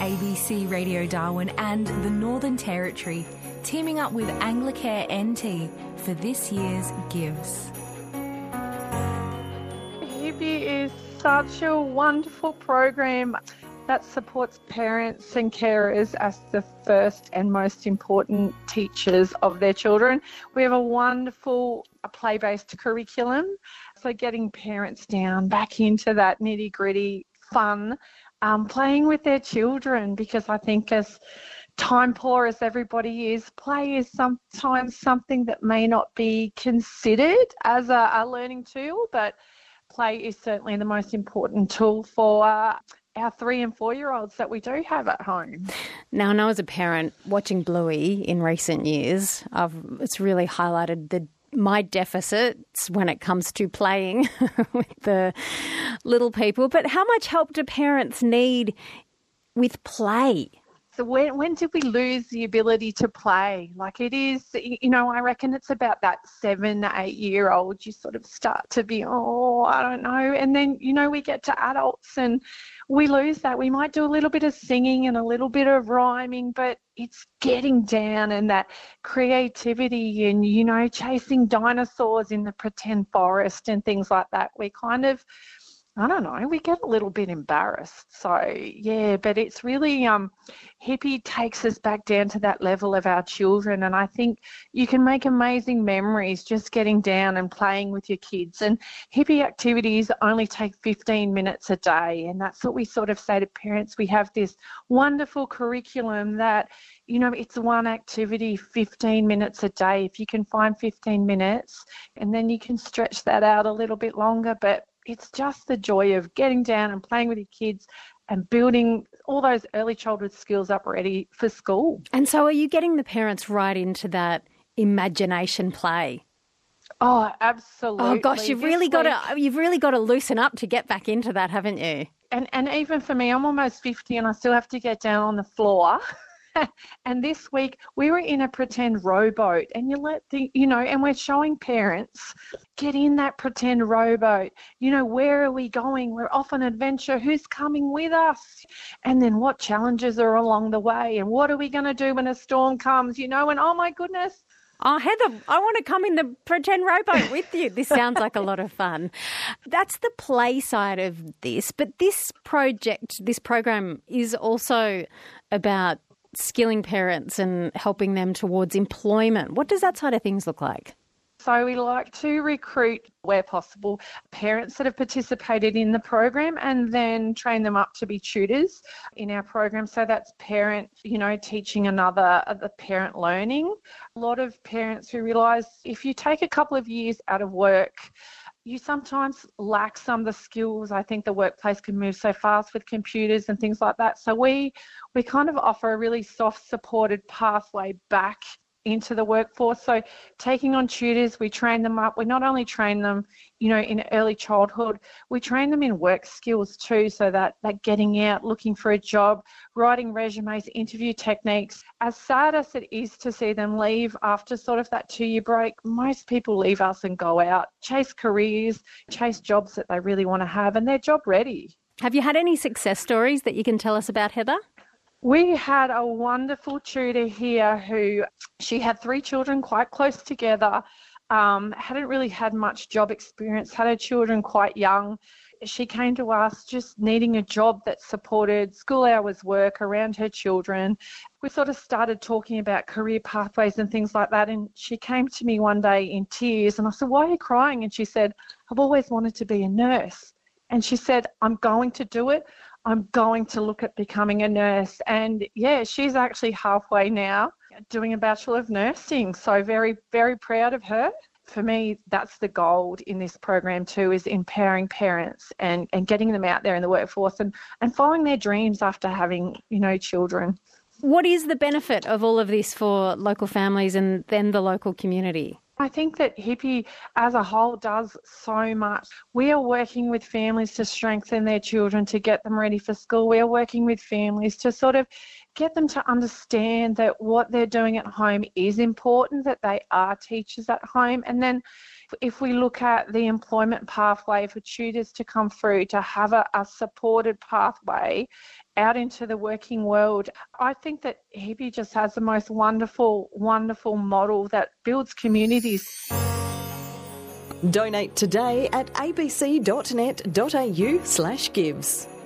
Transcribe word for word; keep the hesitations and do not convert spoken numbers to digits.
A B C Radio Darwin and the Northern Territory, teaming up with Anglicare N T for this year's Gives. Hippie is such a wonderful program that supports parents and carers as the first and most important teachers of their children. We have a wonderful play-based curriculum, so getting parents down back into that nitty-gritty fun, um, playing with their children, because I think as time poor as everybody is, play is sometimes something that may not be considered as a, a learning tool, but play is certainly the most important tool for uh, our three and four-year-olds that we do have at home. Now, I know as a parent, watching Bluey in recent years, I've, it's really highlighted the my deficits when it comes to playing with the little people. But how much help do parents need with play? So when when did we lose the ability to play? Like it is, you know, I reckon it's about that seven, eight-year-old you sort of start to be, oh, I don't know. And then, you know, we get to adults and we lose that. We might do a little bit of singing and a little bit of rhyming, but it's getting down and that creativity and, you know, chasing dinosaurs in the pretend forest and things like that. We kind of, I don't know, we get a little bit embarrassed. So, yeah, but it's really, um, Hippie takes us back down to that level of our children. And I think you can make amazing memories just getting down and playing with your kids. And Hippie activities only take fifteen minutes a day. And that's what we sort of say to parents. We have this wonderful curriculum that, you know, it's one activity, fifteen minutes a day. If you can find fifteen minutes, and then you can stretch that out a little bit longer. But it's just the joy of getting down and playing with your kids and building all those early childhood skills up ready for school. And so are you getting the parents right into that imagination play? Oh, absolutely. Oh gosh, you've This really got week- to you've really got to loosen up to get back into that, haven't you? And and even for me, I'm almost fifty and I still have to get down on the floor. And this week we were in a pretend rowboat, and you let the, you know, and we're showing parents, get in that pretend rowboat. You know, where are we going? We're off on adventure. Who's coming with us? And then what challenges are along the way? And what are we going to do when a storm comes? You know, and oh my goodness. Oh, Heather, I want to come in the pretend rowboat with you. This sounds like a lot of fun. That's the play side of this. But this project, this program is also about skilling parents and helping them towards employment. What does that side of things look like? So we like to recruit, where possible, parents that have participated in the program and then train them up to be tutors in our program. So that's parent, you know, teaching another, the parent learning. A lot of parents who realise if you take a couple of years out of work, you sometimes lack some of the skills. I think the workplace can move so fast with computers and things like that. So we we kind of offer a really soft, supported pathway back into the workforce. So taking on tutors, we train them up. We not only train them, you know, in early childhood, we train them in work skills too, so that, that getting out, looking for a job, writing resumes, interview techniques. As sad as it is to see them leave after sort of that two-year break, most people leave us and go out, chase careers, chase jobs that they really want to have, and they're job ready. Have you had any success stories that you can tell us about, Heather? We had a wonderful tutor here who, she had three children quite close together, um, hadn't really had much job experience, had her children quite young. She came to us just needing a job that supported school hours work around her children. We sort of started talking about career pathways and things like that, and she came to me one day in tears and I said, "Why are you crying?" And she said, "I've always wanted to be a nurse." And she said, "I'm going to do it. I'm going to look at becoming a nurse." And yeah, she's actually halfway now doing a Bachelor of Nursing. So very, very proud of her. For me, that's the gold in this program too, is empowering parents and, and getting them out there in the workforce and, and following their dreams after having, you know, children. What is the benefit of all of this for local families and then the local community? I think that Hippie as a whole does so much. We are working with families to strengthen their children, to get them ready for school. We are working with families to sort of get them to understand that what they're doing at home is important, that they are teachers at home. And then, If we look at the employment pathway for tutors to come through, to have a, a supported pathway out into the working world, I think that Hebe just has the most wonderful, wonderful model that builds communities. Donate today at abc.net.au slash gives.